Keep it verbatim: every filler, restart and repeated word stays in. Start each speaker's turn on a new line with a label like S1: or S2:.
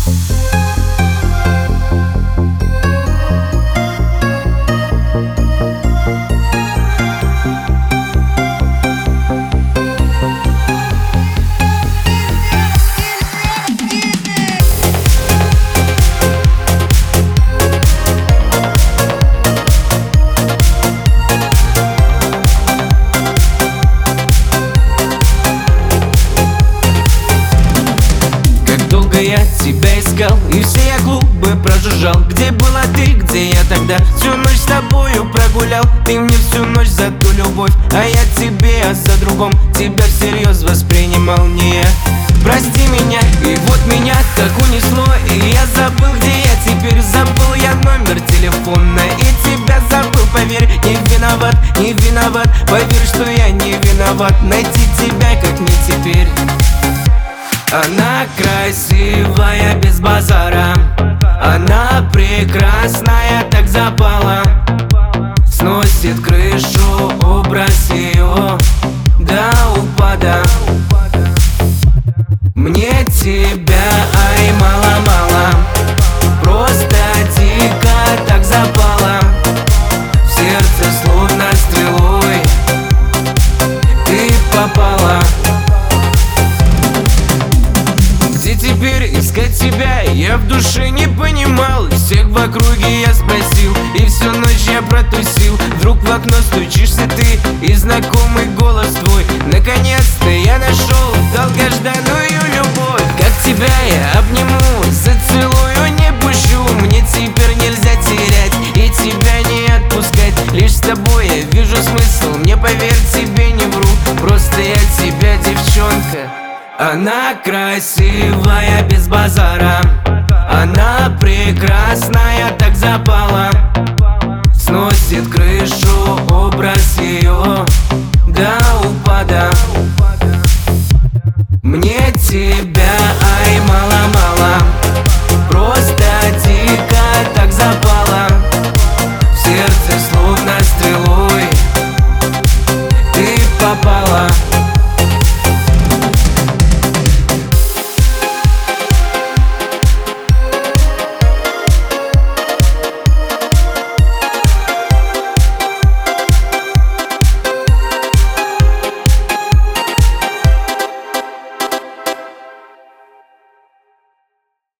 S1: Я тебя искал, и все я клубы прожужжал. Где была ты, где я тогда? Всю ночь с тобою прогулял. Ты мне всю ночь за ту любовь, а я тебе, а за другом тебя всерьез воспринимал не я. Прости меня, и вот меня так унесло, и я забыл, где я теперь. Забыл я номер телефона, и тебя забыл, поверь. Не виноват, не виноват, поверь, что я не виноват. Найти тебя, как не теперь. Она красивая, без базара. Она прекрасная, так запала. Сносит крышу образ ее до упада. Мне тебя, ай, мало-мало. Просто дико так запала. В сердце словно стрелой ты попала. Теперь искать тебя я в душе не понимал. Всех в округе я спросил, и всю ночь я протусил. Вдруг в окно стучишься ты, и знакомый голос твой. Наконец-то я нашел долгожданную любовь. Как тебя я обниму, зацелую, не пущу. Мне теперь нельзя терять и тебя не отпускать. Лишь с тобой я вижу смысл, мне поверь, тебе не вру. Просто я тебя, девчонка. Она красивая, без базара. Она прекрасная, так запала. Сносит крышу образ ее до упада. Мне тебя,